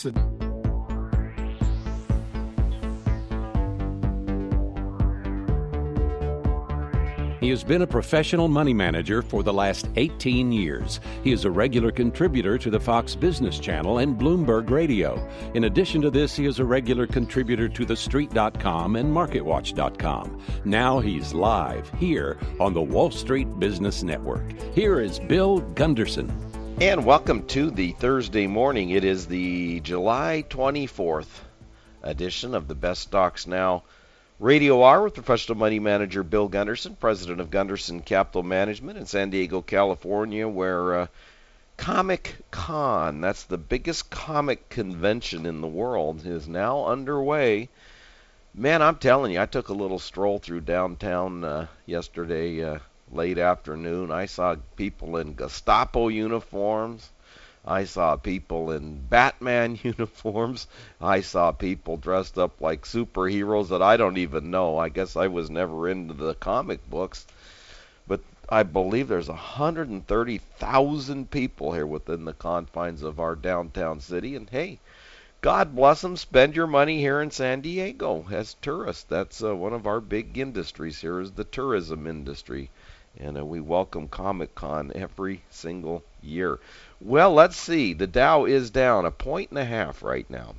He has been a professional money manager for the last 18 years. He is a regular contributor to the Fox Business Channel and Bloomberg Radio. In addition to this, he is a regular contributor to TheStreet.com and MarketWatch.com. Now he's live here on the Wall Street Business Network. Here is Bill Gunderson. And welcome to the Thursday morning. It is the July 24th edition of the Best Stocks Now Radio Hour with professional money manager Bill Gunderson, president of Gunderson Capital Management in San Diego, California, where Comic Con, that's the biggest comic convention in the world, is now underway. Man, I'm telling you, I took a little stroll through downtown yesterday late afternoon. I saw people in Gestapo uniforms. I saw people in Batman uniforms. I saw people dressed up like superheroes that I don't even know. I guess I was never into the comic books. But I believe there's 130,000 people here within the confines of our downtown city. And hey, God bless them. Spend your money here in San Diego as tourists. That's one of our big industries here is the tourism industry. And we welcome Comic-Con every single year. Well, let's see. The Dow is down 1.5 right now.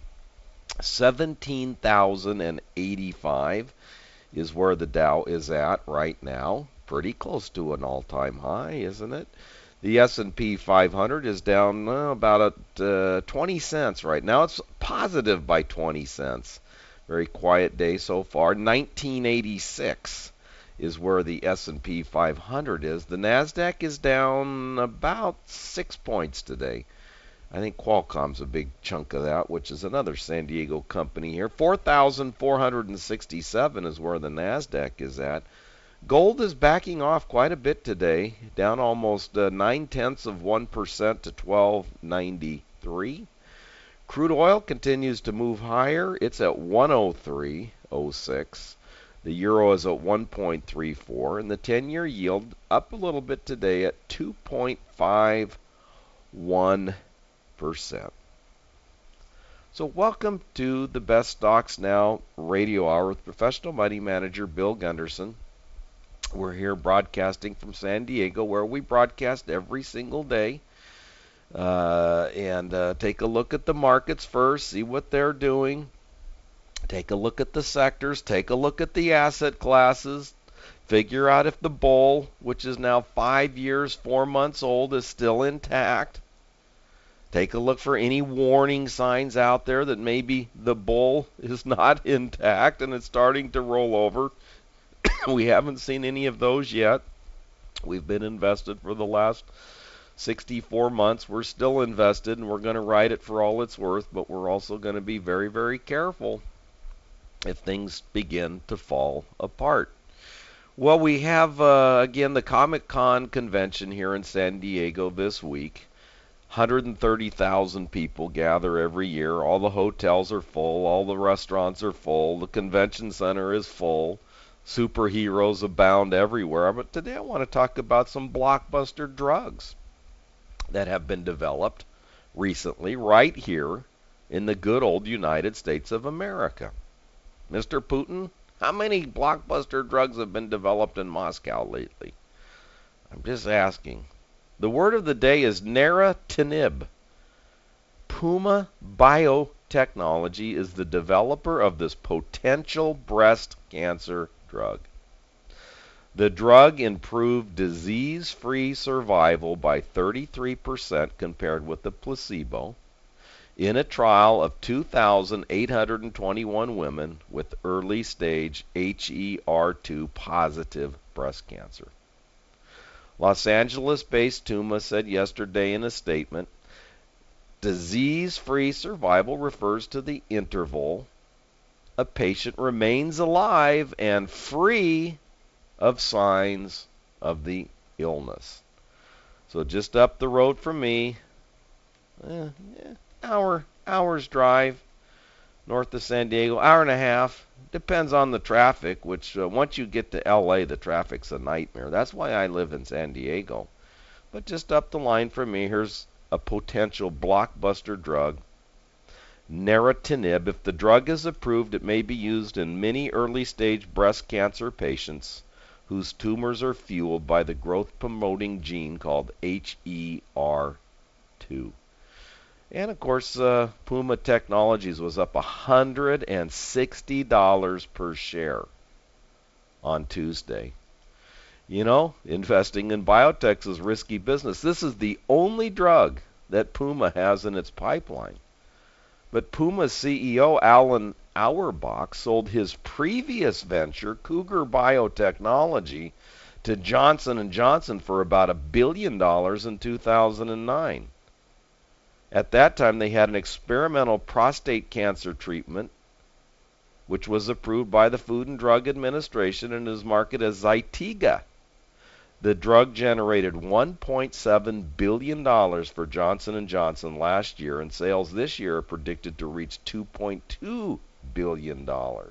17,085 is where the Dow is at right now. Pretty close to an all-time high, isn't it? The S&P 500 is down about 20 cents right now. It's positive by 20 cents. Very quiet day so far. 1986 is where the S&P 500 is. The NASDAQ is down about 6 points today. I think Qualcomm's a big chunk of that, which is another San Diego company here. 4,467 is where the NASDAQ is at. Gold is backing off quite a bit today, down almost 0.9% to $12.93. Crude oil continues to move higher. It's at 103.06. The euro is at 1.34, and the 10-year yield up a little bit today at 2.51%. So welcome to the Best Stocks Now Radio Hour with professional money manager Bill Gunderson. We're here broadcasting from San Diego, where we broadcast every single day. And take a look at the markets first, see what they're doing. Take a look at the sectors, take a look at the asset classes, figure out if the bull, which is now 5 years, 4 months old, is still intact. Take a look for any warning signs out there that maybe the bull is not intact and it's starting to roll over. We haven't seen any of those yet. We've been invested for the last 64 months. We're still invested, and we're going to ride it for all it's worth, but we're also going to be very, very careful if things begin to fall apart. Well, we have, again, the Comic-Con convention here in San Diego this week. 130,000 people gather every year. All the hotels are full. All the restaurants are full. The convention center is full. Superheroes abound everywhere. But today I want to talk about some blockbuster drugs that have been developed recently right here in the good old United States of America. Mr. Putin, how many blockbuster drugs have been developed in Moscow lately? I'm just asking. The word of the day is neratinib. Puma Biotechnology is the developer of this potential breast cancer drug. The drug improved disease-free survival by 33% compared with the placebo in a trial of 2,821 women with early-stage HER2 positive breast cancer. Los Angeles-based Puma said yesterday in a statement, disease-free survival refers to the interval a patient remains alive and free of signs of the illness. So just up the road from me, hour's drive north of San Diego, hour and a half. Depends on the traffic, which once you get to LA, the traffic's a nightmare. That's why I live in San Diego. But just up the line from me, here's a potential blockbuster drug neratinib. If the drug is approved, it may be used in many early-stage breast cancer patients whose tumors are fueled by the growth-promoting gene called HER2. And, of course, Puma Technologies was up $160 per share on Tuesday. You know, investing in biotechs is risky business. This is the only drug that Puma has in its pipeline. But Puma's CEO, Alan Auerbach, sold his previous venture, Cougar Biotechnology, to Johnson & Johnson for about $1 billion in 2009. At that time, they had an experimental prostate cancer treatment, which was approved by the Food and Drug Administration and is marketed as Zytiga. The drug generated $1.7 billion for Johnson & Johnson last year, and sales this year are predicted to reach $2.2 billion.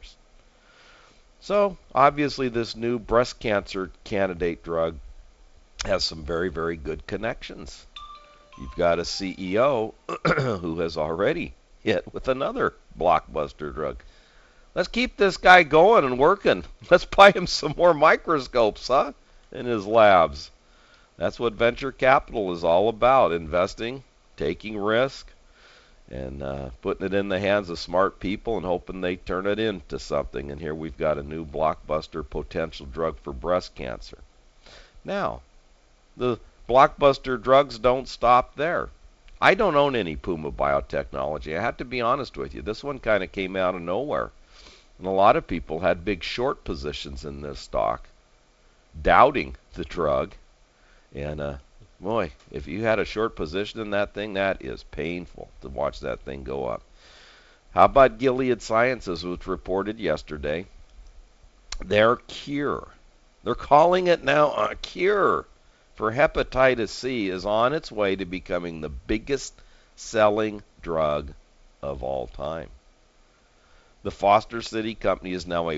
So, obviously, this new breast cancer candidate drug has some very, very good connections. You've got a CEO who has already hit with another blockbuster drug. Let's keep this guy going and working. Let's buy him some more microscopes, huh? In his labs. That's what venture capital is all about. Investing, taking risk, and putting it in the hands of smart people and hoping they turn it into something. And here we've got a new blockbuster potential drug for breast cancer. Now, the blockbuster drugs don't stop there. I don't own any Puma Biotechnology. I have to be honest with you. This one kind of came out of nowhere. And a lot of people had big short positions in this stock, doubting the drug. And boy, if you had a short position in that thing, that is painful to watch that thing go up. How about Gilead Sciences, which reported yesterday their cure? They're calling it now a cure for hepatitis C is on its way to becoming the biggest selling drug of all time. The Foster City Company is now a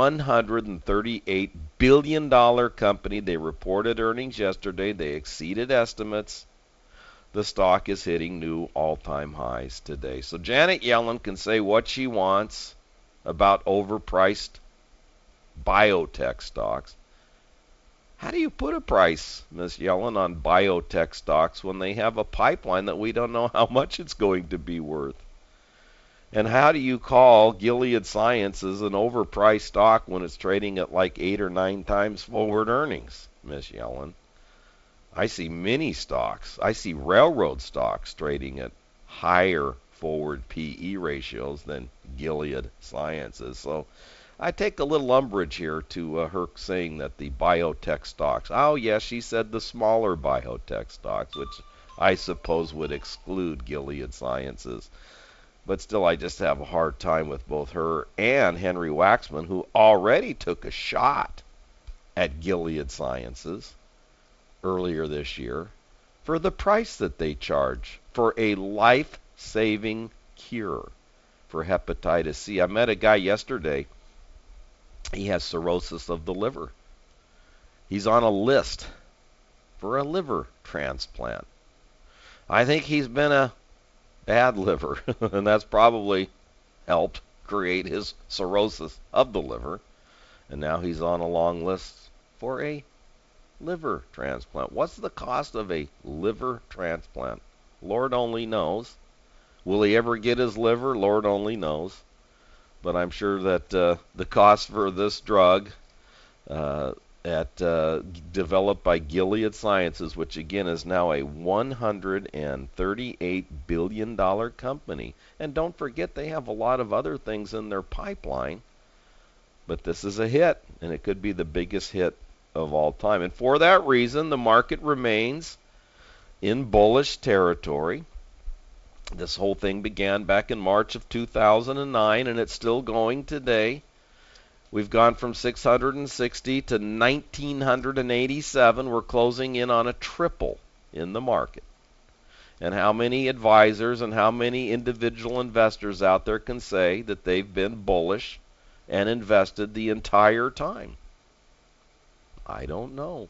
$138 billion company. They reported earnings yesterday. They exceeded estimates. The stock is hitting new all-time highs today. So Janet Yellen can say what she wants about overpriced biotech stocks. How do you put a price, Ms. Yellen, on biotech stocks when they have a pipeline that we don't know how much it's going to be worth? And how do you call Gilead Sciences an overpriced stock when it's trading at like 8 or 9 times forward earnings, Ms. Yellen? I see many stocks. I see railroad stocks trading at higher forward PE ratios than Gilead Sciences. So I take a little umbrage here to her saying that the biotech stocks. Oh, yes, she said the smaller biotech stocks, which I suppose would exclude Gilead Sciences. But still, I just have a hard time with both her and Henry Waxman, who already took a shot at Gilead Sciences earlier this year for the price that they charge for a life-saving cure for hepatitis C. I met a guy yesterday. He has cirrhosis of the liver. He's on a list for a liver transplant. I think he's been a bad liver, and that's probably helped create his cirrhosis of the liver. And now he's on a long list for a liver transplant. What's the cost of a liver transplant? Lord only knows. Will he ever get his liver? Lord only knows. But I'm sure that the cost for this drug developed by Gilead Sciences, which again is now a $138 billion company. And don't forget, they have a lot of other things in their pipeline. But this is a hit, and it could be the biggest hit of all time. And for that reason, the market remains in bullish territory. This whole thing began back in March of 2009, and it's still going today. We've gone from 660 to 1,987. We're closing in on a triple in the market. And how many advisors and how many individual investors out there can say that they've been bullish and invested the entire time? I don't know.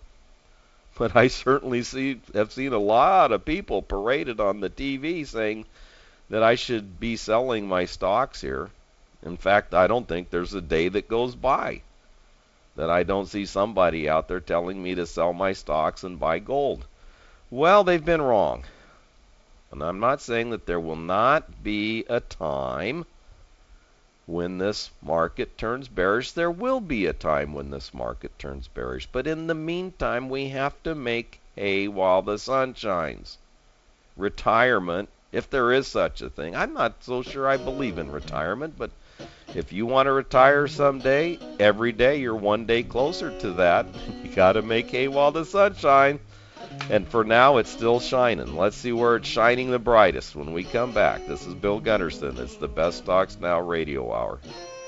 But I certainly have seen a lot of people paraded on the TV saying that I should be selling my stocks here. In fact, I don't think there's a day that goes by that I don't see somebody out there telling me to sell my stocks and buy gold. Well, they've been wrong. And I'm not saying that there will not be a time when this market turns bearish. There will be a time when this market turns bearish. But in the meantime, we have to make hay while the sun shines. Retirement, if there is such a thing. I'm not so sure I believe in retirement, but if you want to retire someday, every day you're one day closer to that. You got to make hay while the sun shines. And for now, it's still shining. Let's see where it's shining the brightest when we come back. This is Bill Gunderson. It's the Best Stocks Now Radio Hour.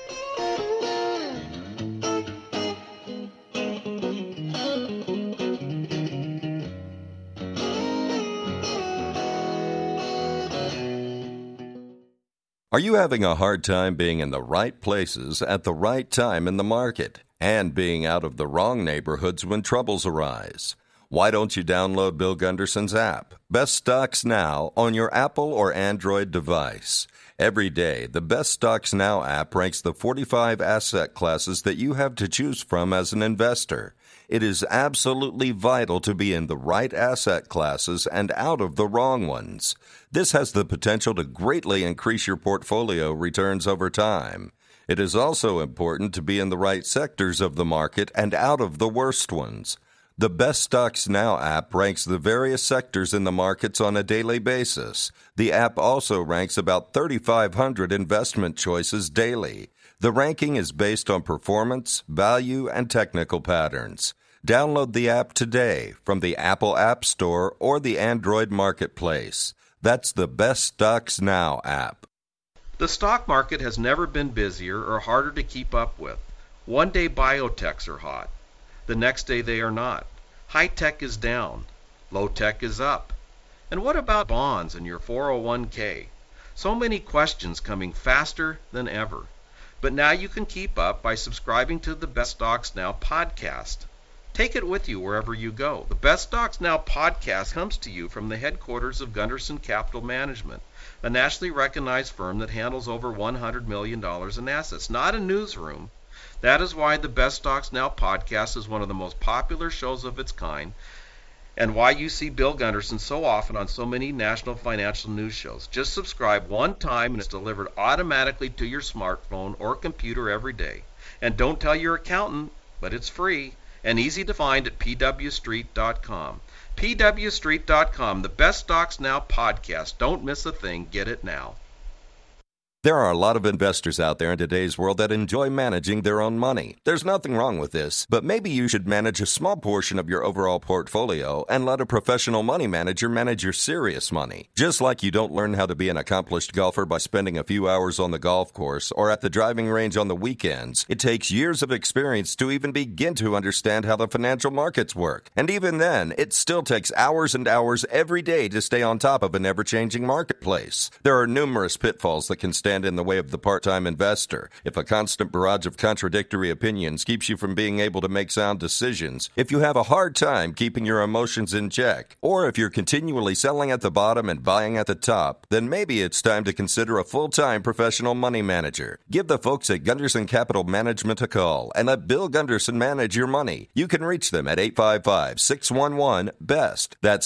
Are you having a hard time being in the right places at the right time in the market and being out of the wrong neighborhoods when troubles arise? Why don't you download Bill Gunderson's app, Best Stocks Now, on your Apple or Android device? Every day, the Best Stocks Now app ranks the 45 asset classes that you have to choose from as an investor. It is absolutely vital to be in the right asset classes and out of the wrong ones. This has the potential to greatly increase your portfolio returns over time. It is also important to be in the right sectors of the market and out of the worst ones. The Best Stocks Now app ranks the various sectors in the markets on a daily basis. The app also ranks about 3,500 investment choices daily. The ranking is based on performance, value, and technical patterns. Download the app today from the Apple App Store or the Android Marketplace. That's the Best Stocks Now app. The stock market has never been busier or harder to keep up with. One day biotechs are hot. The next day they are not. High tech is down. Low tech is up. And what about bonds and your 401k? So many questions coming faster than ever. But now you can keep up by subscribing to the Best Stocks Now podcast. Take it with you wherever you go. The Best Stocks Now podcast comes to you from the headquarters of Gunderson Capital Management, a nationally recognized firm that handles over $100 million in assets, not a newsroom. That is why the Best Stocks Now podcast is one of the most popular shows of its kind, and why you see Bill Gunderson so often on so many national financial news shows. Just subscribe one time and it's delivered automatically to your smartphone or computer every day. And don't tell your accountant, but it's free and easy to find at pwstreet.com. pwstreet.com, the Best Stocks Now podcast. Don't miss a thing. Get it now. There are a lot of investors out there in today's world that enjoy managing their own money. There's nothing wrong with this, but maybe you should manage a small portion of your overall portfolio and let a professional money manager manage your serious money. Just like you don't learn how to be an accomplished golfer by spending a few hours on the golf course or at the driving range on the weekends, it takes years of experience to even begin to understand how the financial markets work. And even then, it still takes hours and hours every day to stay on top of an ever-changing marketplace. There are numerous pitfalls that can stand in the way of the part-time investor. If a constant barrage of contradictory opinions keeps you from being able to make sound decisions, if you have a hard time keeping your emotions in check, or if you're continually selling at the bottom and buying at the top, then maybe it's time to consider a full-time professional money manager. Give the folks at Gunderson Capital Management a call and let Bill Gunderson manage your money. You can reach them at 855-611-BEST. That's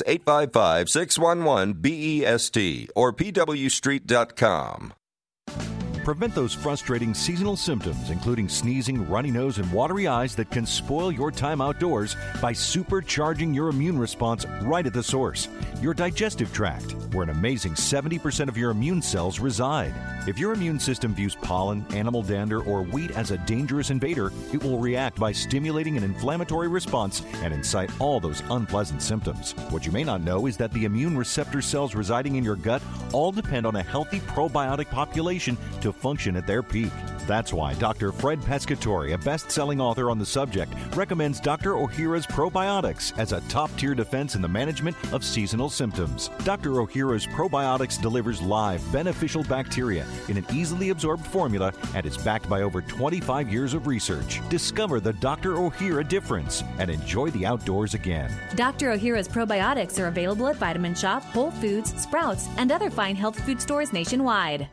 855-611-BEST or pwstreet.com. Prevent those frustrating seasonal symptoms, including sneezing, runny nose, and watery eyes that can spoil your time outdoors by supercharging your immune response right at the source, your digestive tract, where an amazing 70% of your immune cells reside. If your immune system views pollen, animal dander, or wheat as a dangerous invader, it will react by stimulating an inflammatory response and incite all those unpleasant symptoms. What you may not know is that the immune receptor cells residing in your gut all depend on a healthy probiotic population to function at their peak. That's why Dr. Fred Pescatore, a best-selling author on the subject, recommends Dr. Ohhira's probiotics as a top-tier defense in the management of seasonal symptoms. Dr. Ohhira's probiotics delivers live, beneficial bacteria in an easily absorbed formula and is backed by over 25 years of research. Discover the Dr. Ohhira difference and enjoy the outdoors again. Dr. Ohhira's probiotics are available at Vitamin Shop, Whole Foods, Sprouts, and other fine health food stores nationwide.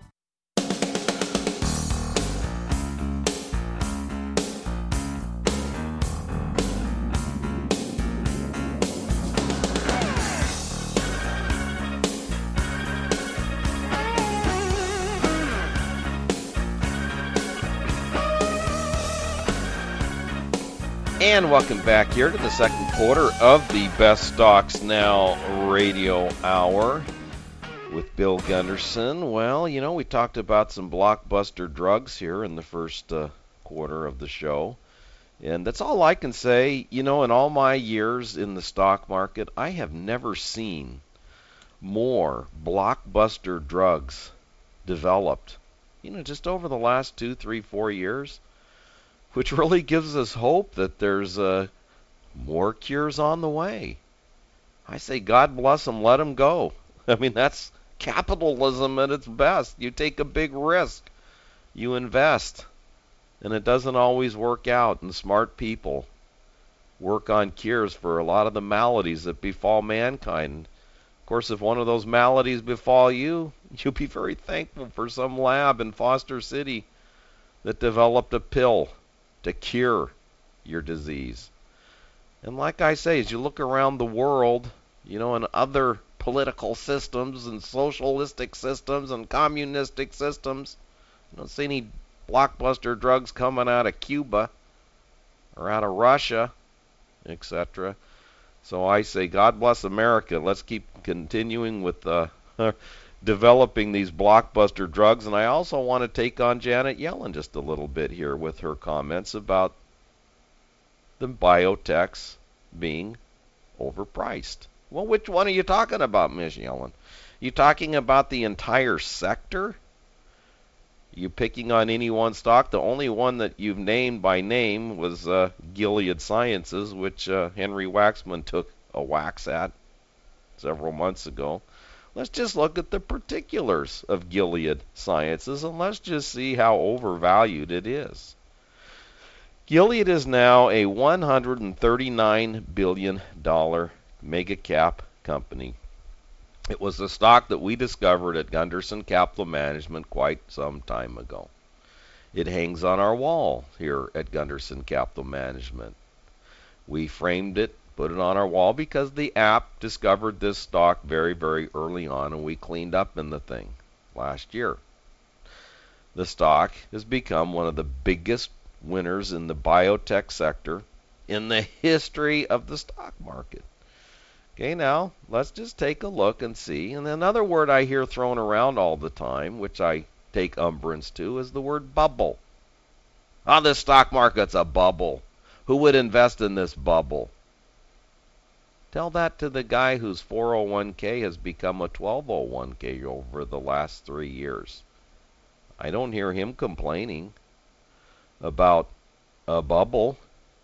And welcome back here to the second quarter of the Best Stocks Now Radio Hour with Bill Gunderson. Well, you know, we talked about some blockbuster drugs here in the first quarter of the show. And that's all I can say. You know, in all my years in the stock market, I have never seen more blockbuster drugs developed, you know, just over the last 2, 3, 4 years. Which really gives us hope that there's more cures on the way. I say, God bless them, let them go. I mean, that's capitalism at its best. You take a big risk, you invest, and it doesn't always work out. And smart people work on cures for a lot of the maladies that befall mankind. Of course, if one of those maladies befall you, you'll be very thankful for some lab in Foster City that developed a pill to cure your disease. And like I say, as you look around the world, you know, in other political systems and socialistic systems and communistic systems, you don't see any blockbuster drugs coming out of Cuba or out of Russia, etc. So I say, God bless America. Let's keep continuing with developing these blockbuster drugs. And I also want to take on Janet Yellen just a little bit here with her comments about the biotechs being overpriced. Well, which one are you talking about, Ms. Yellen? You talking about the entire sector? You picking on any one stock? The only one that you've named by name was Gilead Sciences, which Henry Waxman took a whacks at several months ago. Let's just look at the particulars of Gilead Sciences, and let's just see how overvalued it is. Gilead is now a $139 billion mega cap company. It was a stock that we discovered at Gunderson Capital Management quite some time ago. It hangs on our wall here at Gunderson Capital Management. We framed it, put it on our wall because the app discovered this stock very, very early on, and we cleaned up in the thing last year. The stock has become one of the biggest winners in the biotech sector in the history of the stock market. Okay, now let's just take a look and see. And another word I hear thrown around all the time, which I take umbrance to, is the word bubble. Oh, this stock market's a bubble. Who would invest in this bubble? Tell that to the guy whose 401k has become a 1201k over the last 3 years. I don't hear him complaining about a bubble.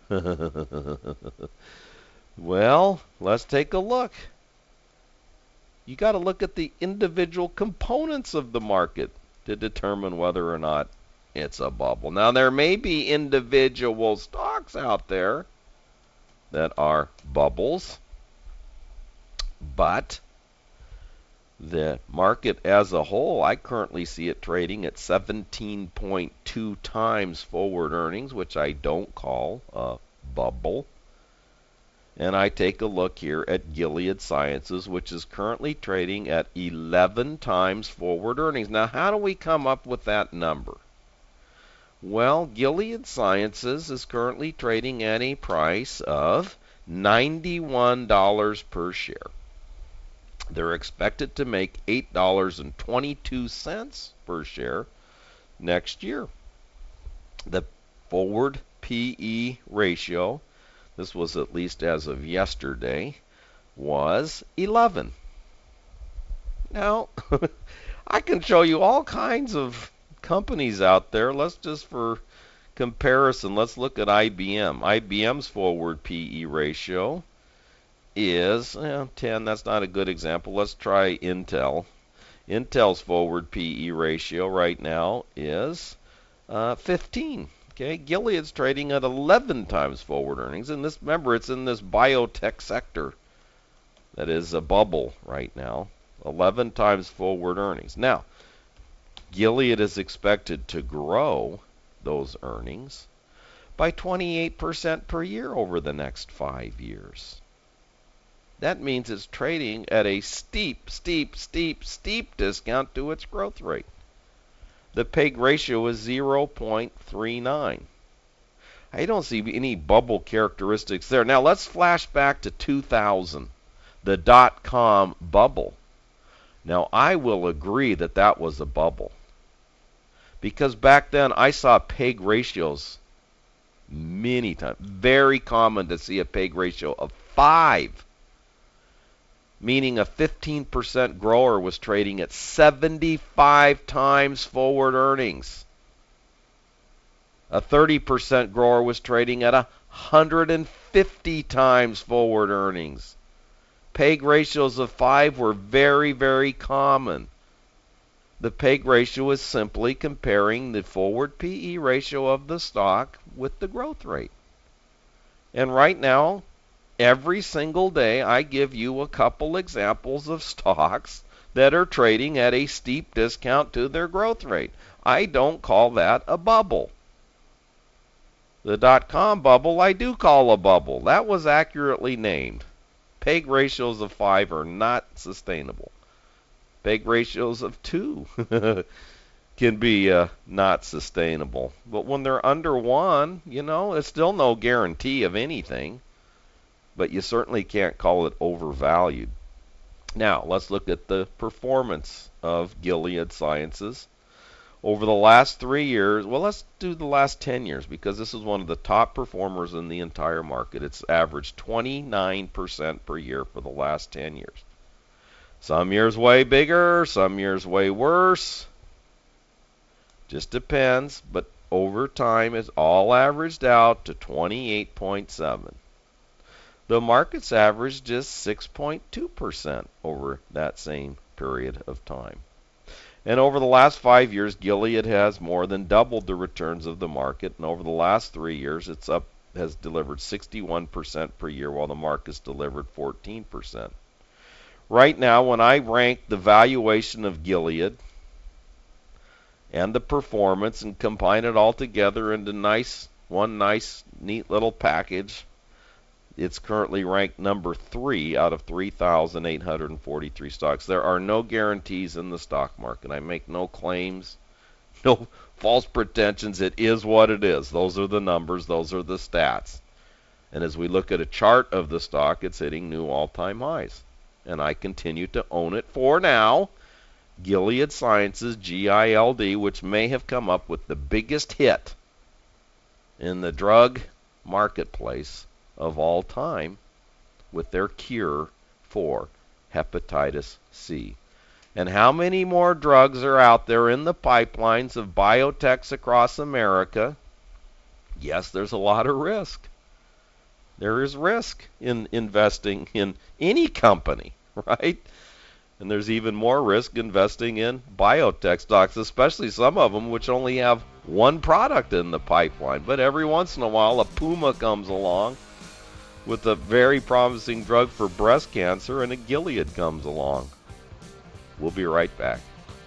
Well, let's take a look. You got to look at the individual components of the market to determine whether or not it's a bubble. Now, there may be individual stocks out there that are bubbles, but the market as a whole, I currently see it trading at 17.2 times forward earnings, which I don't call a bubble. And I take a look here at Gilead Sciences, which is currently trading at 11 times forward earnings. Now, how do we come up with that number? Well, Gilead Sciences is currently trading at a price of $91 per share. They're expected to make $8.22 per share next year. The forward PE ratio, this was at least as of yesterday, was 11. Now, I can show you all kinds of companies out there. Let's just for comparison, let's look at IBM. IBM's forward PE ratio is 10. That's not a good example. Let's try Intel. Intel's forward PE ratio right now is 15. Okay, Gilead's trading at 11 times forward earnings, and this, remember, it's in this biotech sector that is a bubble right now. 11 times forward earnings. Now, Gilead is expected to grow those earnings by 28% per year over the next 5 years. That means it's trading at a steep discount to its growth rate. The PEG ratio is 0.39. I don't see any bubble characteristics there. Now let's flash back to 2000, the dot-com bubble. Now I will agree that that was a bubble, because back then I saw PEG ratios many times. Very common to see a PEG ratio of 5. Meaning a 15% grower was trading at 75 times forward earnings. A 30% grower was trading at 150 times forward earnings. PEG ratios of 5 were very, very common. The PEG ratio is simply comparing the forward PE ratio of the stock with the growth rate. And right now, every single day, I give you a couple examples of stocks that are trading at a steep discount to their growth rate. I don't call that a bubble. The dot-com bubble I do call a bubble. That was accurately named. PEG ratios of 5 are not sustainable. PEG ratios of 2 can be not sustainable. But when they're under 1, it's still no guarantee of anything. But you certainly can't call it overvalued. Now, let's look at the performance of Gilead Sciences. Over the last 3 years, well, let's do the last 10 years, because this is one of the top performers in the entire market. It's averaged 29% per year for the last 10 years. Some years way bigger, some years way worse. Just depends, but over time it's all averaged out to 28.7. The market's averaged just 6.2% over that same period of time. And over the last 5 years, Gilead has more than doubled the returns of the market. And over the last 3 years, has delivered 61% per year, while the market's delivered 14%. Right now, when I rank the valuation of Gilead and the performance and combine it all together into one nice, neat little package, it's currently ranked number 3 out of 3,843 stocks. There are no guarantees in the stock market. I make no claims, no false pretensions. It is what it is. Those are the numbers. Those are the stats. And as we look at a chart of the stock, it's hitting new all-time highs. And I continue to own it for now. Gilead Sciences, GILD, which may have come up with the biggest hit in the drug marketplace of all time with their cure for hepatitis C. And how many more drugs are out there in the pipelines of biotechs across America? Yes, there's a lot of risk. There is risk in investing in any company, right? And there's even more risk investing in biotech stocks, especially some of them which only have one product in the pipeline. But every once in a while, a Puma comes along with a very promising drug for breast cancer, and a Gilead comes along. We'll be right back.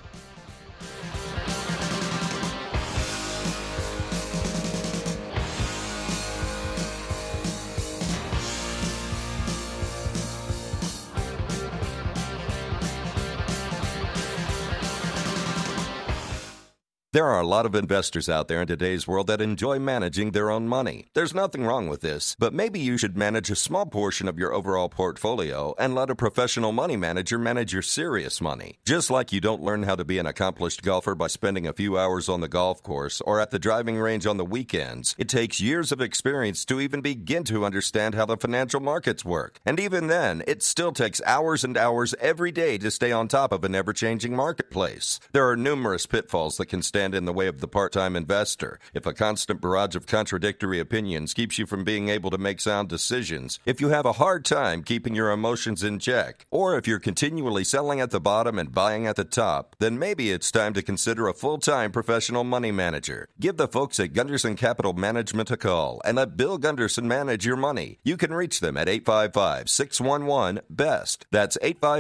There are a lot of investors out there in today's world that enjoy managing their own money. There's nothing wrong with this, but maybe you should manage a small portion of your overall portfolio and let a professional money manager manage your serious money. Just like you don't learn how to be an accomplished golfer by spending a few hours on the golf course or at the driving range on the weekends, it takes years of experience to even begin to understand how the financial markets work. And even then, it still takes hours and hours every day to stay on top of an ever-changing marketplace. There are numerous pitfalls that can stand stand in the way of the part-time investor, if a constant barrage of contradictory opinions keeps you from being able to make sound decisions, if you have a hard time keeping your emotions in check, or if you're continually selling at the bottom and buying at the top, then maybe it's time to consider a full-time professional money manager. Give the folks at Gunderson Capital Management a call and let Bill Gunderson manage your money. You can reach them at 855-611-BEST. That's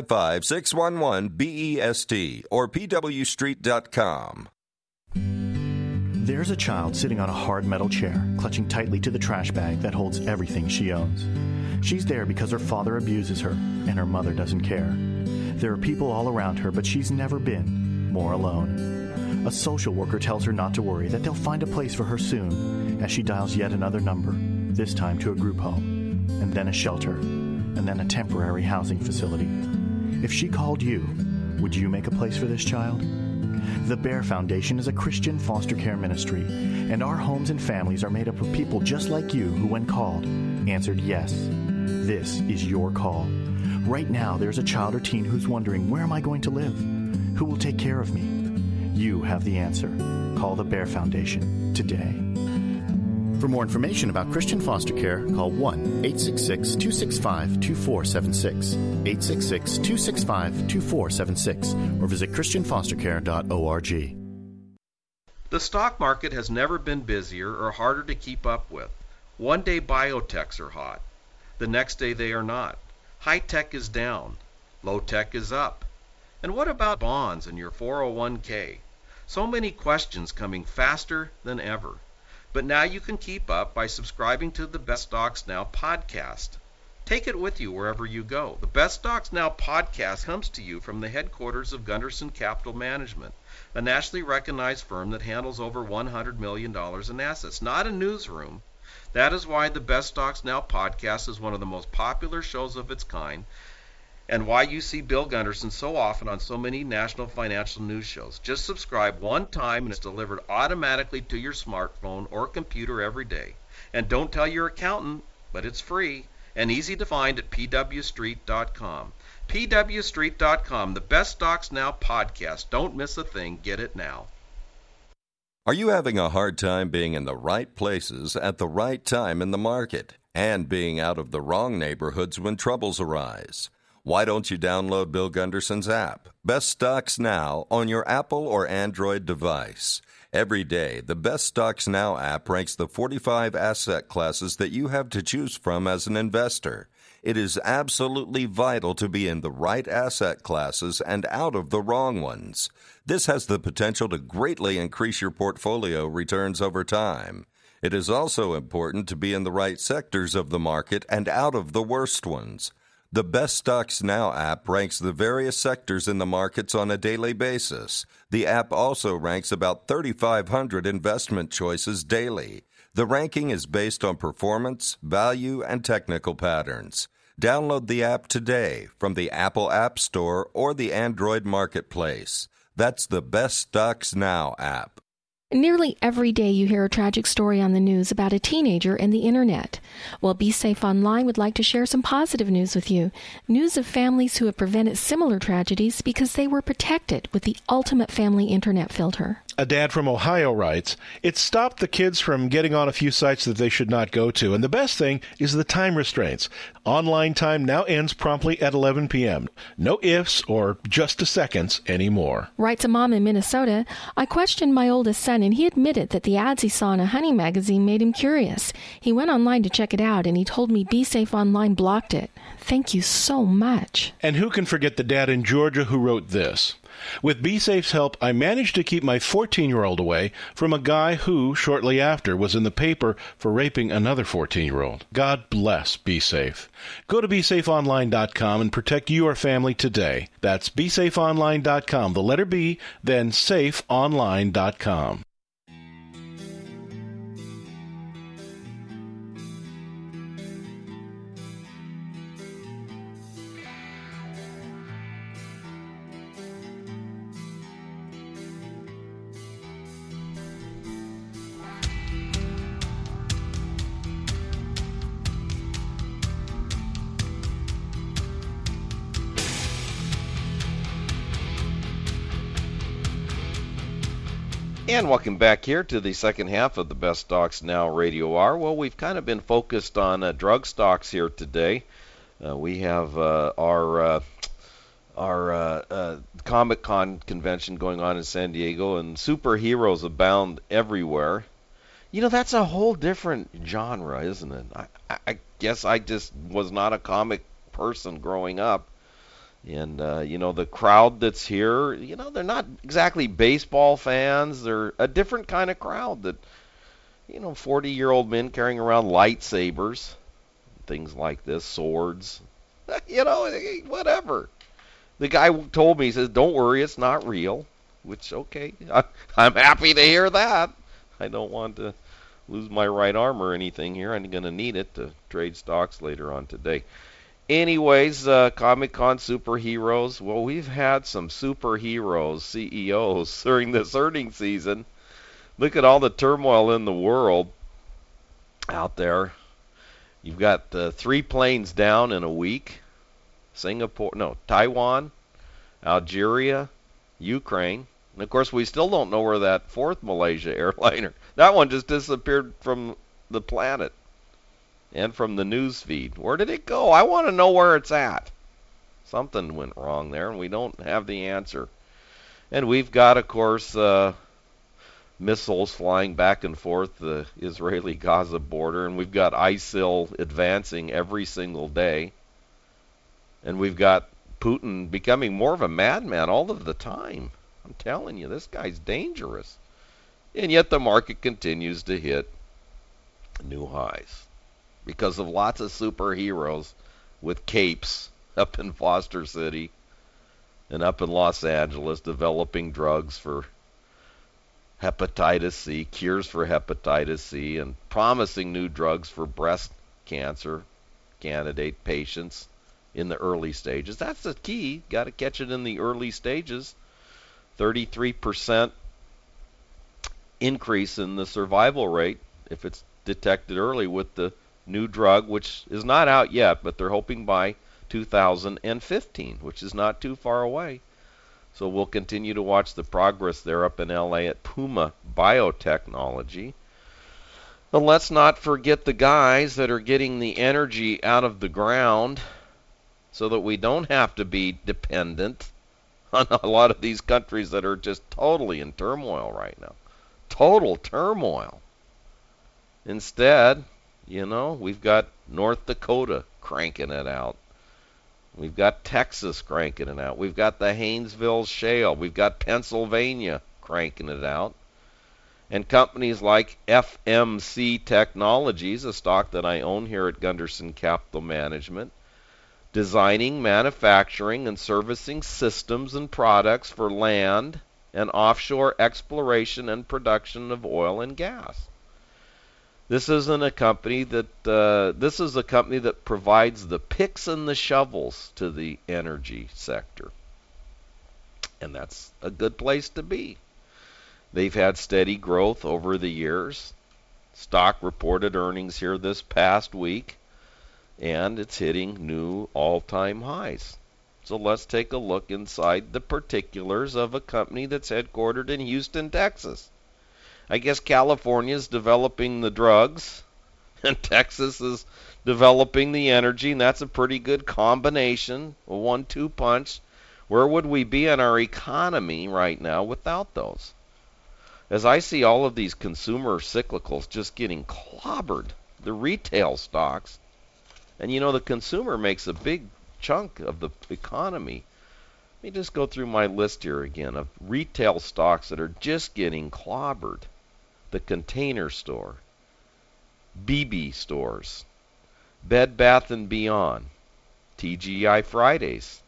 855-611-BEST or pwstreet.com. There's a child sitting on a hard metal chair, clutching tightly to the trash bag that holds everything she owns. She's there because her father abuses her, and her mother doesn't care. There are people all around her, but she's never been more alone. A social worker tells her not to worry, that they'll find a place for her soon, as she dials yet another number, this time to a group home, and then a shelter, and then a temporary housing facility. If she called you, would you make a place for this child? The Bear Foundation is a Christian foster care ministry, and our homes and families are made up of people just like you who, when called, answered yes. This is your call. Right now, there's a child or teen who's wondering, where am I going to live? Who will take care of me? You have the answer. Call the Bear Foundation today. For more information about Christian foster care, call 1-866-265-2476, 866-265-2476, or visit christianfostercare.org. The stock market has never been busier or harder to keep up with. One day biotechs are hot. The next day they are not. High tech is down. Low tech is up. And what about bonds and your 401k? So many questions coming faster than ever. But now you can keep up by subscribing to the Best Stocks Now podcast. Take it with you wherever you go. The Best Stocks Now podcast comes to you from the headquarters of Gunderson Capital Management, a nationally recognized firm that handles over $100 million in assets, not a newsroom. That is why the Best Stocks Now podcast is one of the most popular shows of its kind, and why you see Bill Gunderson so often on so many national financial news shows. Just subscribe one time and it's delivered automatically to your smartphone or computer every day. And don't tell your accountant, but it's free and easy to find at pwstreet.com. pwstreet.com, the Best Stocks Now podcast. Don't miss a thing. Get it now. Are you having a hard time being in the right places at the right time in the market and being out of the wrong neighborhoods when troubles arise? Why don't you download Bill Gunderson's app, Best Stocks Now, on your Apple or Android device? Every day, the Best Stocks Now app ranks the 45 asset classes that you have to choose from as an investor. It is absolutely vital to be in the right asset classes and out of the wrong ones. This has the potential to greatly increase your portfolio returns over time. It is also important to be in the right sectors of the market and out of the worst ones. The Best Stocks Now app ranks the various sectors in the markets on a daily basis. The app also ranks about 3,500 investment choices daily. The ranking is based on performance, value, and technical patterns. Download the app today from the Apple App Store or the Android Marketplace. That's the Best Stocks Now app. Nearly every day you hear a tragic story on the news about a teenager and the internet. Well, Be Safe Online would like to share some positive news with you. News of families who have prevented similar tragedies because they were protected with the ultimate family internet filter. A dad from Ohio writes, "It stopped the kids from getting on a few sites that they should not go to. And the best thing is the time restraints. Online time now ends promptly at 11 p.m. No ifs or just a seconds anymore." Writes a mom in Minnesota, "I questioned my oldest son and he admitted that the ads he saw in a hunting magazine made him curious. He went online to check it out and he told me Be Safe Online blocked it. Thank you so much." And who can forget the dad in Georgia who wrote this? "With BeSafe's help, I managed to keep my 14-year-old away from a guy who, shortly after, was in the paper for raping another 14-year-old. God bless BeSafe. Go to BeSafeOnline.com and protect your family today. That's BeSafeOnline.com, the letter B, then SafeOnline.com. And welcome back here to the second half of the Best Stocks Now Radio Hour. Well, we've kind of been focused on drug stocks here today. We have our Comic-Con convention going on in San Diego, and superheroes abound everywhere. You know, that's a whole different genre, isn't it? I guess I just was not a comic person growing up. And, you know, the crowd that's here, you know, they're not exactly baseball fans. They're a different kind of crowd that, you know, 40-year-old men carrying around lightsabers, things like this, swords, you know, whatever. The guy told me, he says, don't worry, it's not real, which, okay, I'm happy to hear that. I don't want to lose my right arm or anything here. I'm going to need it to trade stocks later on today. Anyways, Comic-Con superheroes. Well, we've had some superheroes, CEOs, during this earnings season. Look at all the turmoil in the world out there. You've got 3 planes down in a week. Taiwan, Algeria, Ukraine. And, of course, we still don't know where that 4th Malaysia airliner, that one just disappeared from the planet. And from the news feed. Where did it go? I want to know where it's at. Something went wrong there, and we don't have the answer. And we've got, of course, missiles flying back and forth the Israeli-Gaza border, and we've got ISIL advancing every single day. And we've got Putin becoming more of a madman all of the time. I'm telling you, this guy's dangerous. And yet the market continues to hit new highs, because of lots of superheroes with capes up in Foster City and up in Los Angeles developing drugs for hepatitis C, cures for hepatitis C, and promising new drugs for breast cancer candidate patients in the early stages. That's the key. Got to catch it in the early stages. 33% increase in the survival rate if it's detected early with the new drug, which is not out yet, but they're hoping by 2015, which is not too far away. So we'll continue to watch the progress there up in LA at Puma Biotechnology. But let's not forget the guys that are getting the energy out of the ground so that we don't have to be dependent on a lot of these countries that are just totally in turmoil right now. Total turmoil. Instead, you know, we've got North Dakota cranking it out. We've got Texas cranking it out. We've got the Haynesville Shale. We've got Pennsylvania cranking it out. And companies like FMC Technologies, a stock that I own here at Gunderson Capital Management, designing, manufacturing, and servicing systems and products for land and offshore exploration and production of oil and gas. This isn't a company that this is a company that provides the picks and the shovels to the energy sector. And that's a good place to be. They've had steady growth over the years. Stock reported earnings here this past week, and it's hitting new all-time highs. So let's take a look inside the particulars of a company that's headquartered in Houston, Texas. I guess California is developing the drugs, and Texas is developing the energy, and that's a pretty good combination, a 1-2 punch. Where would we be in our economy right now without those? As I see all of these consumer cyclicals just getting clobbered, the retail stocks, and you know the consumer makes a big chunk of the economy. Let me just go through my list here again of retail stocks that are just getting clobbered. The Container Store, BB Stores, Bed Bath & Beyond, TGI Fridays,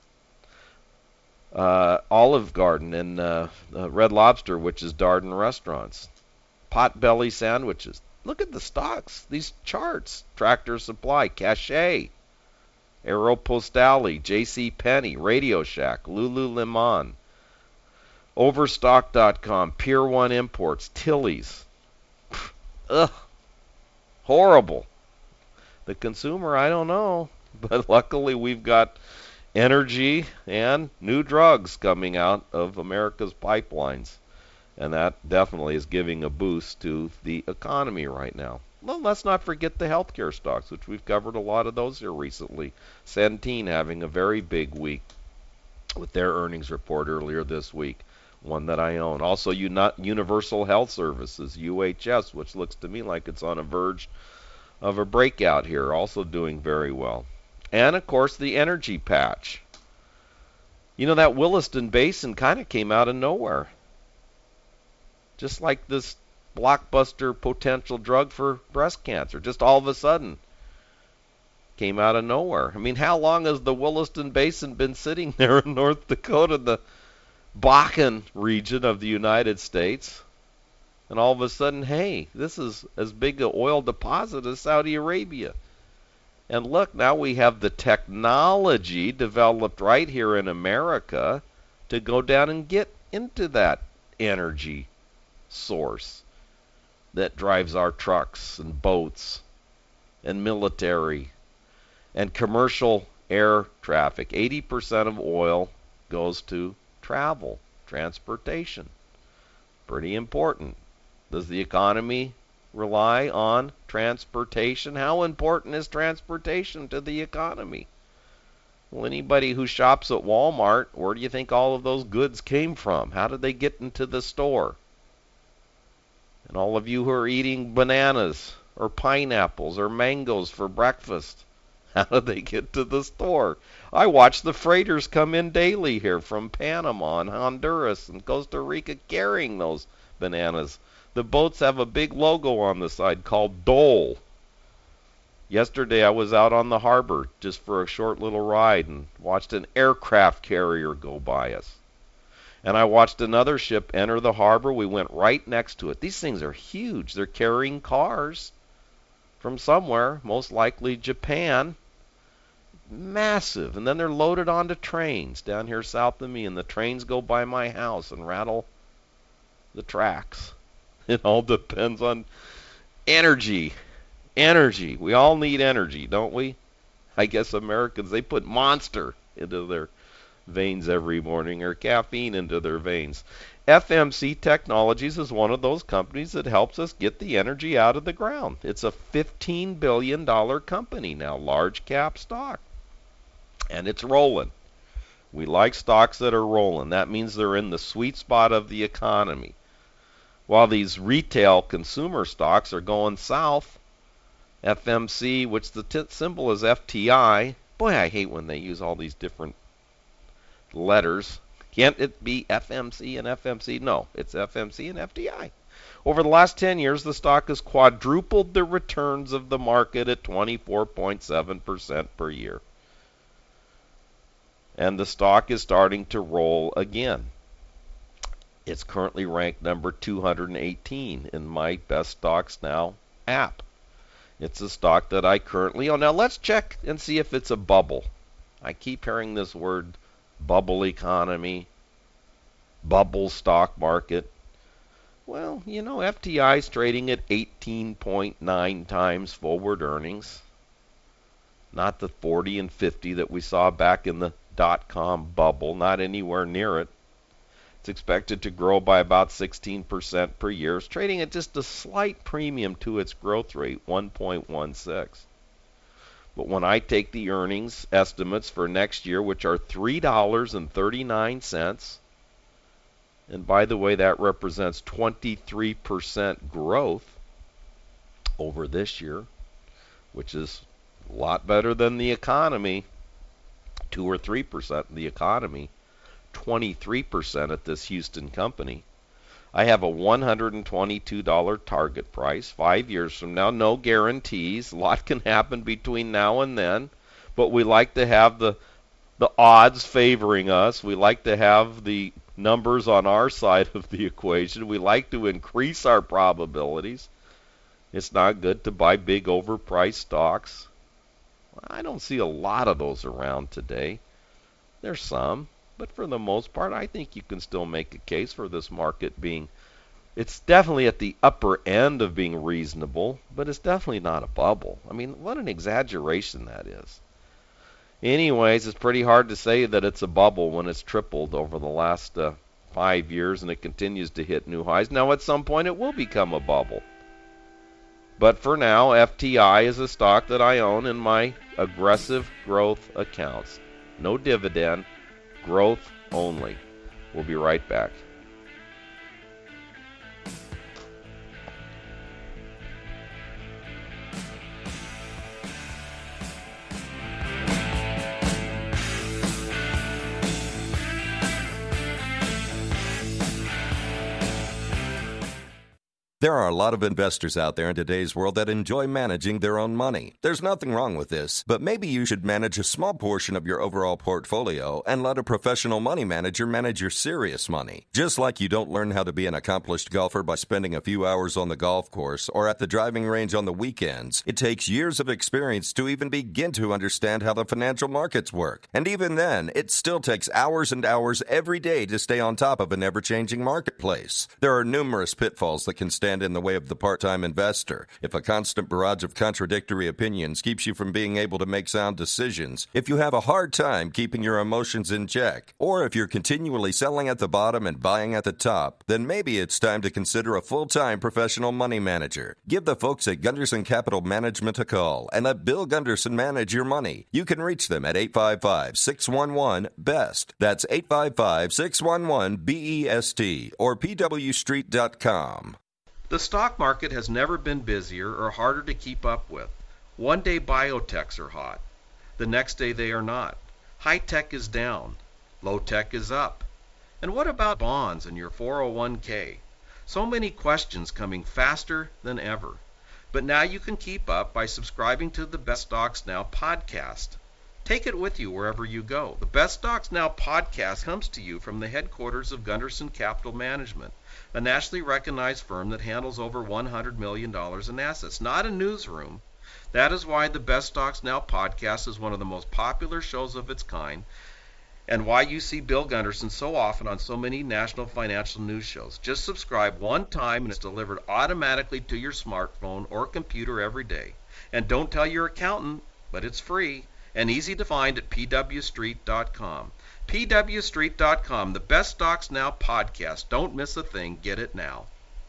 Olive Garden, and Red Lobster, which is Darden Restaurants, Potbelly Sandwiches. Look at the stocks, these charts. Tractor Supply, Cache, Aeropostale, JCPenney, Radio Shack, Lululemon, Overstock.com, Pier 1 Imports, Tilly's. Ugh. Horrible. The consumer, I don't know. But luckily we've got energy and new drugs coming out of America's pipelines. And that definitely is giving a boost to the economy right now. Well, let's not forget the healthcare stocks, which we've covered a lot of those here recently. Centene having a very big week with their earnings report earlier this week, one that I own. Also, Universal Health Services, UHS, which looks to me like it's on a verge of a breakout here, also doing very well. And, of course, the energy patch. You know, that Williston Basin kind of came out of nowhere. Just like this blockbuster potential drug for breast cancer. Just all of a sudden came out of nowhere. I mean, how long has the Williston Basin been sitting there in North Dakota, the Bakken region of the United States? And all of a sudden, hey, this is as big an oil deposit as Saudi Arabia. And look, now we have the technology developed right here in America to go down and get into that energy source that drives our trucks and boats and military and commercial air traffic. 80% of oil goes to travel, transportation. Pretty important. Does the economy rely on transportation? How important is transportation to the economy? Well, anybody who shops at Walmart, where do you think all of those goods came from? How did they get into the store? And all of you who are eating bananas or pineapples or mangoes for breakfast, how did they get to the store? I watch the freighters come in daily here from Panama and Honduras and Costa Rica carrying those bananas. The boats have a big logo on the side called Dole. Yesterday I was out on the harbor just for a short little ride and watched an aircraft carrier go by us. And I watched another ship enter the harbor. We went right next to it. These things are huge. They're carrying cars from somewhere, most likely Japan. Massive. And then they're loaded onto trains down here south of me, and the trains go by my house and rattle the tracks. It all depends on energy. Energy. We all need energy, don't we? I guess Americans, they put Monster into their veins every morning, or caffeine into their veins. FMC Technologies is one of those companies that helps us get the energy out of the ground. It's a $15 billion company now, large cap stock. And it's rolling. We like stocks that are rolling. That means they're in the sweet spot of the economy. While these retail consumer stocks are going south, FMC, which the symbol is FTI. Boy, I hate when they use all these different letters. Can't it be FMC and FMC? No, it's FMC and FTI. Over the last 10 years, the stock has quadrupled the returns of the market at 24.7% per year. And the stock is starting to roll again. It's currently ranked number 218 in my Best Stocks Now app. It's a stock that I currently own. Now let's check and see if it's a bubble. I keep hearing this word, bubble economy, bubble stock market. Well, you know, FTI is trading at 18.9 times forward earnings. Not the 40 and 50 that we saw back in the dot-com bubble, not anywhere near it. It's expected to grow by about 16% per year. It's trading at just a slight premium to its growth rate, 1.16. But when I take the earnings estimates for next year, which are $3.39, and by the way, that represents 23% growth over this year, which is a lot better than the economy, 2 or 3% in the economy. 23% at this Houston company. I have a $122 target price 5 years from now. No guarantees. A lot can happen between now and then. But we like to have the odds favoring us. We like to have the numbers on our side of the equation. We like to increase our probabilities. It's not good to buy big overpriced stocks. I don't see a lot of those around today. There's some. But for the most part, I think you can still make a case for this market being, it's definitely at the upper end of being reasonable, but it's definitely not a bubble. I mean, what an exaggeration that is. Anyways, it's pretty hard to say that it's a bubble when it's tripled over the last 5 years and it continues to hit new highs. Now, at some point, it will become a bubble. But for now, FTI is a stock that I own in my aggressive growth accounts. No dividend, growth only. We'll be right back. There are a lot of investors out there in today's world that enjoy managing their own money. There's nothing wrong with this, but maybe you should manage a small portion of your overall portfolio and let a professional money manager manage your serious money. Just like you don't learn how to be an accomplished golfer by spending a few hours on the golf course or at the driving range on the weekends, it takes years of experience to even begin to understand how the financial markets work. And even then, it still takes hours and hours every day to stay on top of an ever-changing marketplace. There are numerous pitfalls that can stand in the way of the part-time investor. If a constant barrage of contradictory opinions keeps you from being able to make sound decisions, if you have a hard time keeping your emotions in check, or if you're continually selling at the bottom and buying at the top, then maybe it's time to consider a full-time professional money manager. Give the folks at Gunderson Capital Management a call and let Bill Gunderson manage your money. You can reach them at 855-611-BEST. That's 855-611-BEST or pwstreet.com. The stock market has never been busier or harder to keep up with. One day biotechs are hot. The next day they are not. High tech is down. Low tech is up. And what about bonds and your 401k? So many questions coming faster than ever. But now you can keep up by subscribing to the Best Stocks Now podcast. Take it with you wherever you go. The Best Stocks Now podcast comes to you from the headquarters of Gunderson Capital Management, a nationally recognized firm that handles over $100 million in assets, not a newsroom. That is why the Best Stocks Now podcast is one of the most popular shows of its kind, and why you see Bill Gunderson so often on so many national financial news shows. Just subscribe one time and it's delivered automatically to your smartphone or computer every day. And don't tell your accountant, but it's free and easy to find at pwstreet.com. pwstreet.com, the Best Stocks Now podcast. Don't miss a thing. Get it now.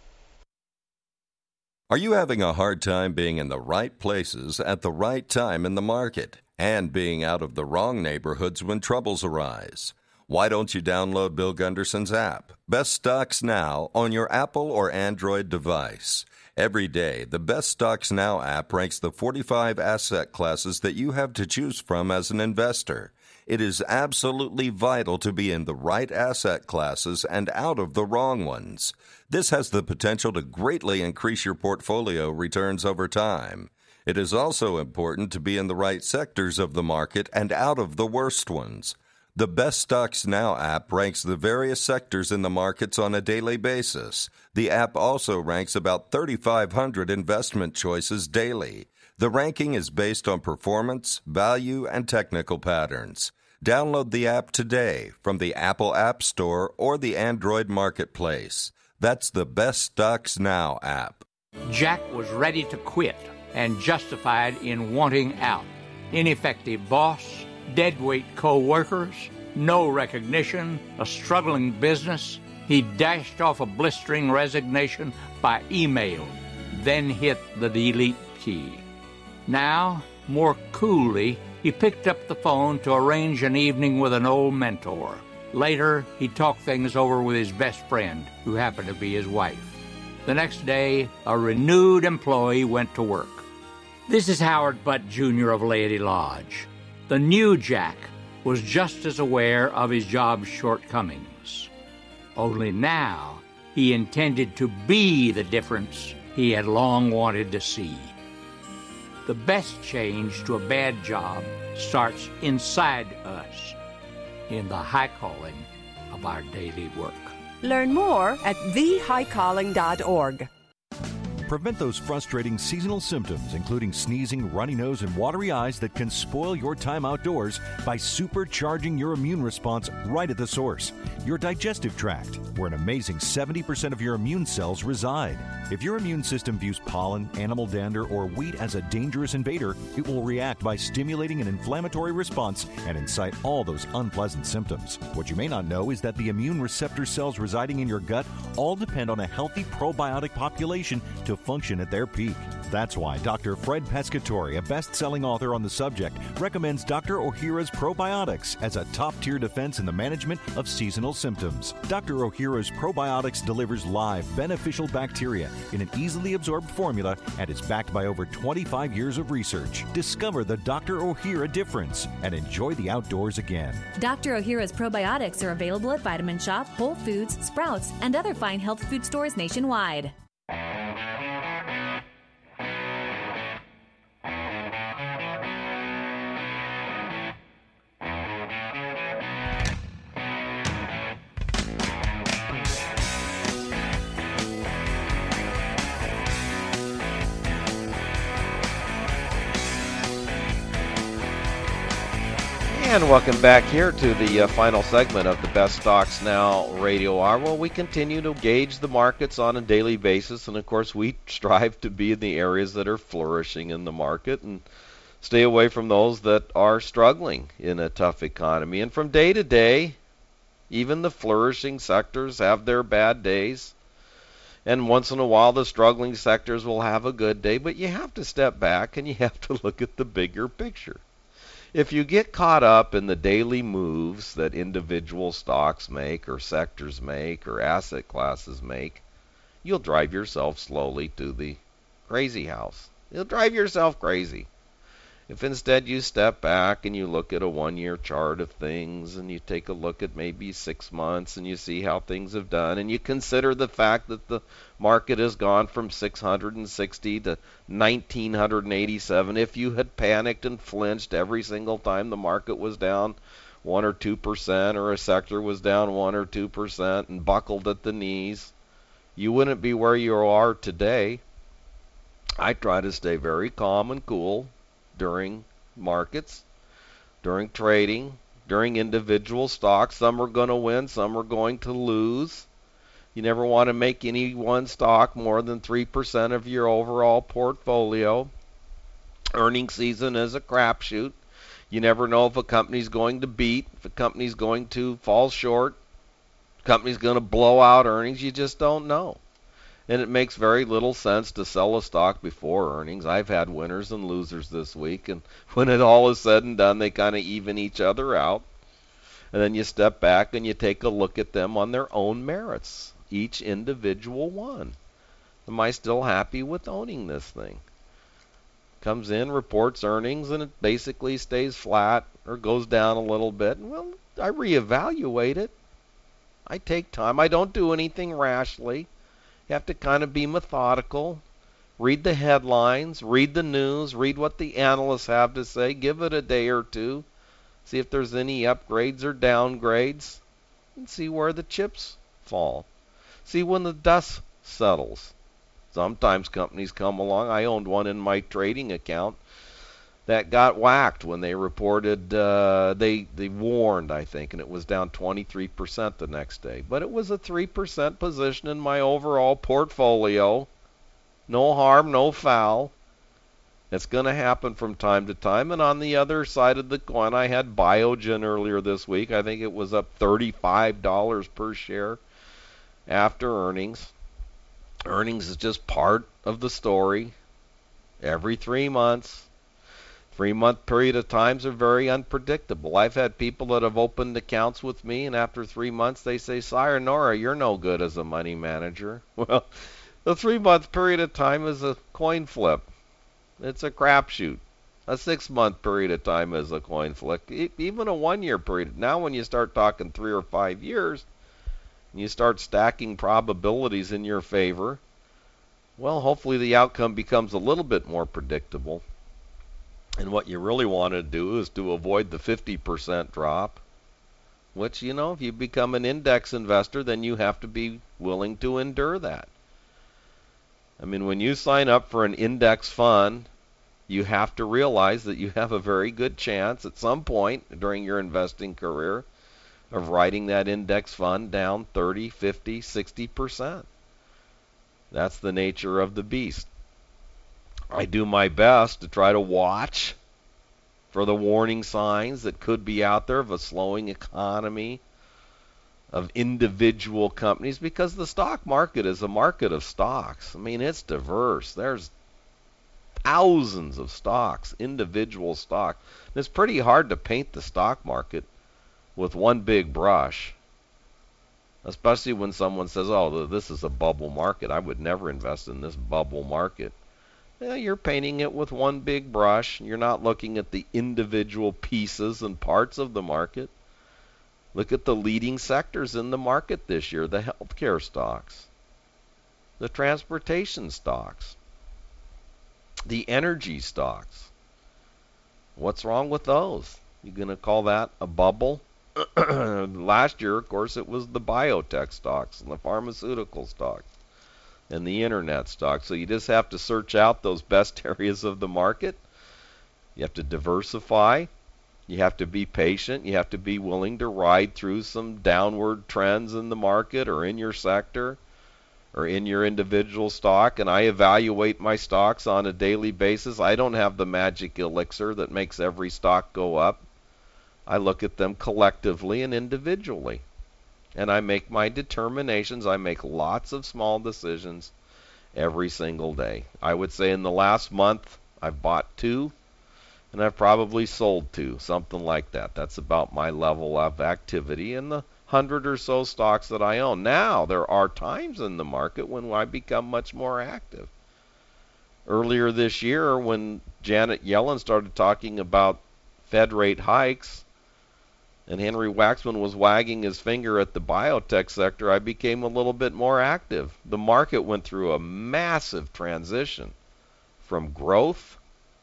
Are you having a hard time being in the right places at the right time in the market and being out of the wrong neighborhoods when troubles arise? Why don't you download Bill Gunderson's app, Best Stocks Now, on your Apple or Android device? Every day, the Best Stocks Now app ranks the 45 asset classes that you have to choose from as an investor. It is absolutely vital to be in the right asset classes and out of the wrong ones. This has the potential to greatly increase your portfolio returns over time. It is also important to be in the right sectors of the market and out of the worst ones. The Best Stocks Now app ranks the various sectors in the markets on a daily basis. The app also ranks about 3,500 investment choices daily. The ranking is based on performance, value, and technical patterns. Download the app today from the Apple App Store or the Android Marketplace. That's the Best Stocks Now app. Jack was ready to quit and justified in wanting out. Ineffective boss, deadweight co-workers, no recognition, a struggling business. He dashed off a blistering resignation by email, then hit the delete key. Now, more coolly, he picked up the phone to arrange an evening with an old mentor. Later, he talked things over with his best friend, who happened to be his wife. The next day, a renewed employee went to work. This is Howard Butt, Jr. of Laity Lodge. The new Jack was just as aware of his job's shortcomings. Only now, he intended to be the difference he had long wanted to see. The best change to a bad job starts inside us, in the high calling of our daily work. Learn more at thehighcalling.org. Prevent those frustrating seasonal symptoms, including sneezing, runny nose, and watery eyes that can spoil your time outdoors by supercharging your immune response right at the source, your digestive tract, where an amazing 70% of your immune cells reside. If your immune system views pollen, animal dander, or wheat as a dangerous invader, it will react by stimulating an inflammatory response and incite all those unpleasant symptoms. What you may not know is that the immune receptor cells residing in your gut all depend on a healthy probiotic population to function at their peak. That's why Dr. Fred Pescatore, a best-selling author on the subject, recommends Dr. Ohhira's Probiotics as a top-tier defense in the management of seasonal symptoms. Dr. Ohhira's Probiotics delivers live, beneficial bacteria in an easily absorbed formula and is backed by over 25 years of research. Discover the Dr. Ohhira difference and enjoy the outdoors again. Dr. Ohhira's Probiotics are available at Vitamin Shop, Whole Foods, Sprouts, and other fine health food stores nationwide. And welcome back here to the final segment of the Best Stocks Now Radio Hour. Well, we continue to gauge the markets on a daily basis, and of course we strive to be in the areas that are flourishing in the market and stay away from those that are struggling in a tough economy. And from day to day, even the flourishing sectors have their bad days. And once in a while, the struggling sectors will have a good day, but you have to step back and you have to look at the bigger picture. If you get caught up in the daily moves that individual stocks make or sectors make or asset classes make, you'll drive yourself slowly to the crazy house. You'll drive yourself crazy. If instead you step back and you look at a one-year chart of things and you take a look at maybe 6 months and you see how things have done and you consider the fact that the market has gone from 660 to 1987. If you had panicked and flinched every single time the market was down 1 or 2% or a sector was down 1 or 2% and buckled at the knees, you wouldn't be where you are today. I try to stay very calm and cool during markets, during trading, during individual stocks. Some are going to win, some are going to lose. You never want to make any one stock more than 3% of your overall portfolio. Earnings season is a crapshoot. You never know if a company's going to beat, if a company's going to fall short, if a company's going to blow out earnings. You just don't know. And it makes very little sense to sell a stock before earnings. I've had winners and losers this week, and when it all is said and done, they kind of even each other out. And then you step back and you take a look at them on their own merits, each individual one. Am I still happy with owning this thing? Comes in, reports earnings, and it basically stays flat or goes down a little bit. Well, I reevaluate it. I take time. I don't do anything rashly. You have to kind of be methodical, read the headlines, read the news, read what the analysts have to say, give it a day or two, see if there's any upgrades or downgrades, and see where the chips fall. See when the dust settles. Sometimes companies come along. I owned one in my trading account that got whacked when they reported, they warned, I think, and it was down 23% the next day. But it was a 3% position in my overall portfolio. No harm, no foul. It's going to happen from time to time. And on the other side of the coin, I had Biogen earlier this week. I think it was up $35 per share after earnings. Earnings is just part of the story. Every 3 months. 3-month period of times are very unpredictable. I've had people that have opened accounts with me, and after 3 months they say, "Sayonara, you're no good as a money manager." Well, the 3-month period of time is a coin flip. It's a crapshoot. A 6-month period of time is a coin flip. Even a 1-year period. Now when you start talking 3 or 5 years, and you start stacking probabilities in your favor, well, hopefully the outcome becomes a little bit more predictable. And what you really want to do is to avoid the 50% drop, which, you know, if you become an index investor, then you have to be willing to endure that. I mean, when you sign up for an index fund, you have to realize that you have a very good chance at some point during your investing career of writing that index fund down 30, 50, 60%. That's the nature of the beast. I do my best to try to watch for the warning signs that could be out there of a slowing economy, of individual companies, because the stock market is a market of stocks. I mean, it's diverse. There's thousands of stocks, individual stocks. And it's pretty hard to paint the stock market with one big brush, especially when someone says, oh, this is a bubble market. I would never invest in this bubble market. Yeah, you're painting it with one big brush. You're not looking at the individual pieces and parts of the market. Look at the leading sectors in the market this year, the healthcare stocks, the transportation stocks, the energy stocks. What's wrong with those? You going to call that a bubble? Last year, of course, it was the biotech stocks and the pharmaceutical stocks and the internet stocks. So you just have to search out those best areas of the market. You have to diversify. You have to be patient. You have to be willing to ride through some downward trends in the market or in your sector or in your individual stock. And I evaluate my stocks on a daily basis. I don't have the magic elixir that makes every stock go up. I look at them collectively and individually. And I make my determinations. I make lots of small decisions every single day. I would say in the last month, I've bought 2, and I've probably sold 2, something like that. That's about my level of activity in the 100 or so stocks that I own. Now, there are times in the market when I become much more active. Earlier this year, when Janet Yellen started talking about Fed rate hikes, and Henry Waxman was wagging his finger at the biotech sector, I became a little bit more active. The market went through a massive transition from growth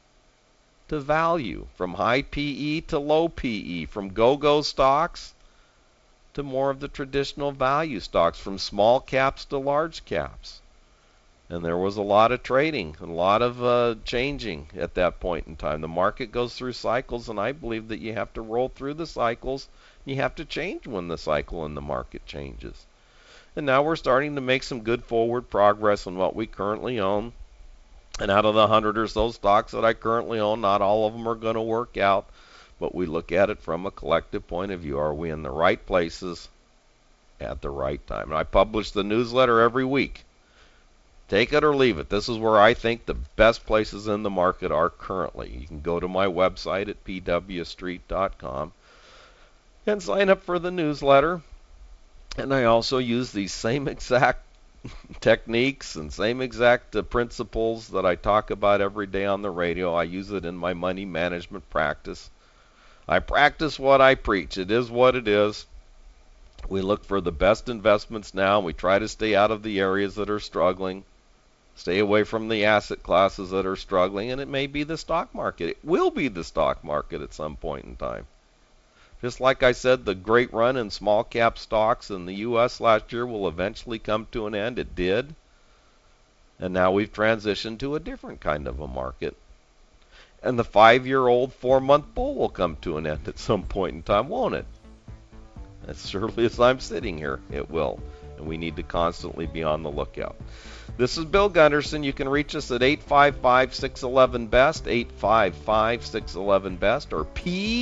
to value, from high PE to low PE, from go-go stocks to more of the traditional value stocks, from small caps to large caps. And there was a lot of trading, a lot of changing at that point in time. The market goes through cycles, and I believe that you have to roll through the cycles. You have to change when the cycle in the market changes. And now we're starting to make some good forward progress on what we currently own. And out of the 100 or so stocks that I currently own, not all of them are going to work out. But we look at it from a collective point of view. Are we in the right places at the right time? And I publish the newsletter every week. Take it or leave it. This is where I think the best places in the market are currently. You can go to my website at pwstreet.com and sign up for the newsletter. And I also use these same exact techniques and same exact principles that I talk about every day on the radio. I use it in my money management practice. I practice what I preach. It is what it is. We look for the best investments now. We try to stay out of the areas that are struggling. Stay away from the asset classes that are struggling, and it may be the stock market. It will be the stock market at some point in time. Just like I said, the great run in small cap stocks in the U.S. last year will eventually come to an end. It did. And now we've transitioned to a different kind of a market. And the 5-year-old 4-month bull will come to an end at some point in time, won't it? As surely as I'm sitting here, it will. And we need to constantly be on the lookout. This is Bill Gunderson. You can reach us at 855-611-BEST, 855-611-BEST, or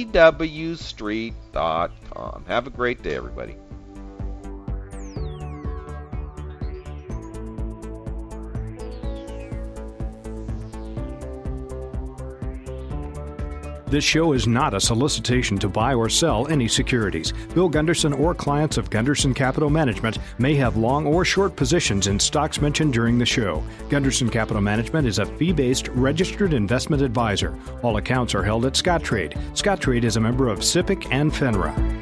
pwstreet.com. Have a great day, everybody. This show is not a solicitation to buy or sell any securities. Bill Gunderson or clients of Gunderson Capital Management may have long or short positions in stocks mentioned during the show. Gunderson Capital Management is a fee-based registered investment advisor. All accounts are held at Scottrade. Scottrade is a member of SIPC and FINRA.